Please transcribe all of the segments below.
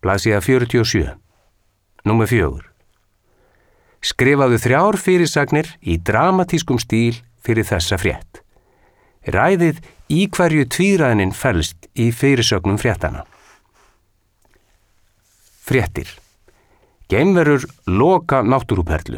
blaðsíða 47. Númer 4. Skrifaðu 3 fyrirsagnir í dramatískum stíl fyrir þessa frétt. Ræðið í hverju tvíræðnin felst í fyrirsögnum fréttana. Fréttir. Geimverur loka náttúruperlu.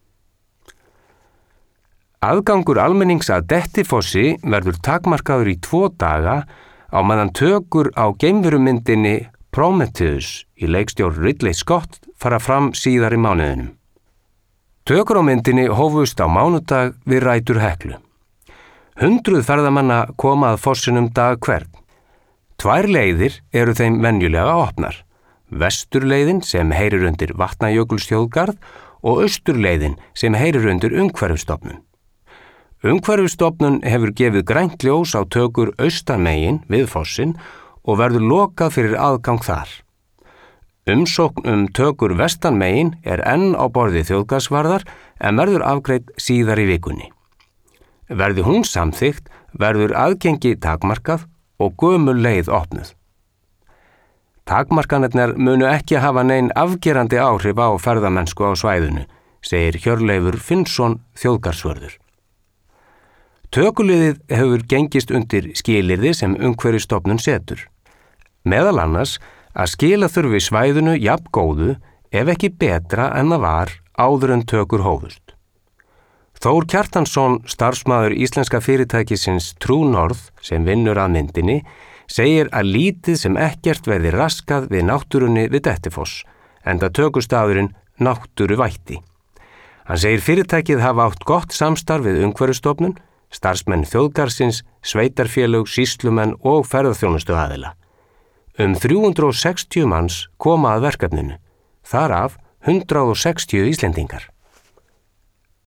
Aðgangur almennings að Dettifossi verður takmarkaður í 2 daga á meðan tökur á geimverumyndinni Prometheus í leikstjórn Ridley Scott fara fram síðar í mánuðinum. Tökur á myndinni hófust á mánudag við rætur Heklu. 100 ferðamanna koma að fossinum dag hvern. 2 leiðir eru þeim venjulega opnar. Vesturleiðin sem heyrir undir Vatnajökulsþjóðgarð og austurleiðin sem heyrir undir Umhverfisstofnun. Umhverfisstofnun hefur gefið grænt ljós á tökur austanmegin við fossin og verður lokað fyrir aðgang þar. Umsókn tökur vestanmegin enn á borði þjóðgarðsvarðar en verður afgreidd síðar í vikunni. Verði hún samþykkt verður aðgengi takmarkað og gömul leið opnuð. Takmarkanirnar munu ekki hafa nein afgerandi áhrif á ferðamennsku á svæðinu, segir Hjörleifur Finnsson þjóðgarðsvörður. Tökuliðið hefur gengist undir skilyrði sem Umhverfisstofnun setur. Meðal annars að skila þurfi svæðinu jafn góðu ef ekki betra en það var áður en tökur hófust. Þór Kjartansson, starfsmaður íslenska fyrirtækisins True North sem vinnur að myndinni, segir að lítið sem ekkert verði raskað við náttúrunni við Dettifoss, enda tökustafurinn náttúruvætti. Hann segir fyrirtækið hafa átt gott samstarf við Umhverfisstofnun, starfsmenn þjóðgarðsins, sveitarfélög, sýslumenn og ferðaþjónustuaðila. 360 manns koma að verkefninu, þar af 160 Íslendingar.